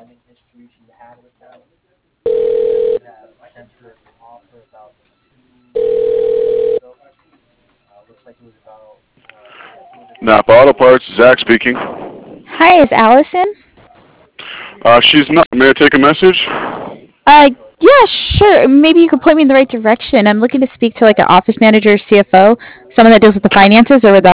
Napa Auto Parts, Zach speaking. Hi, is Allison? She's not. May I take a message? Yeah, sure. Maybe you could point me in the right direction. I'm looking to speak to like an office manager, CFO, someone that deals with the finances, or with